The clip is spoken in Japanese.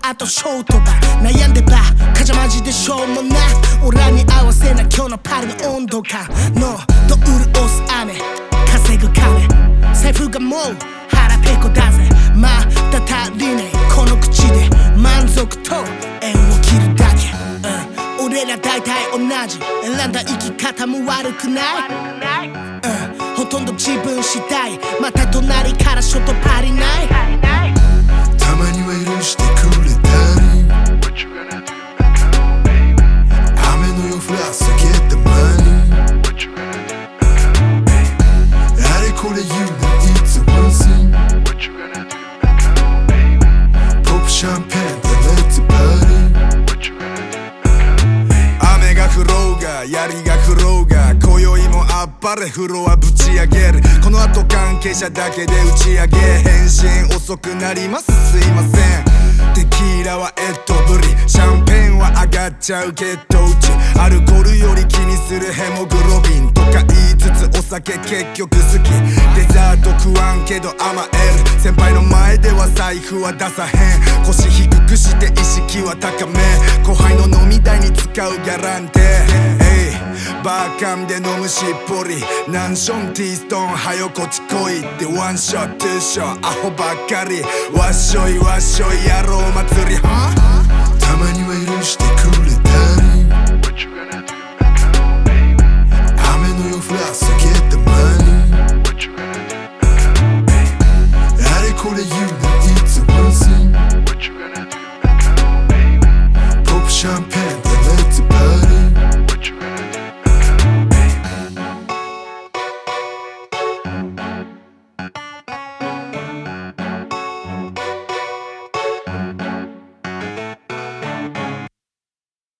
あとショートバ悩んでばかじゃマジでしょうもなオラに合わせな今日のパリの温度感のと潤す雨稼ぐ金財布がもう腹ペコだぜまだ足りねえこの口で満足と縁を切るだけ、俺ら大体同じ選んだ生き方も悪くない、ほとんど自分次第また隣からショットパリないたまには許してくれたり雨の夜降らせ Get the money あれこれ言うな It's a one thing ポップシャンペンで Let's party 雨が降ろうが槍が降ろうが今宵もあっぱれフロアぶち上げるこの後関係者だけで打ち上げ返信遅くなりますすいませんテキーラはブリシャンペンは上がっちゃう血糖値アルコールより気にするヘモグロビンとか言いつつお酒結局好きデザート食わんけど甘える先輩の前では財布は出さへん腰低くして意識は高め後輩の飲み代に使うギャランテバーカンで飲むしっぽりナンションティーストーンはよこっち来いってワンショットツーショットアホばっかりわっしょいわっしょい野郎祭りたまには許してくれ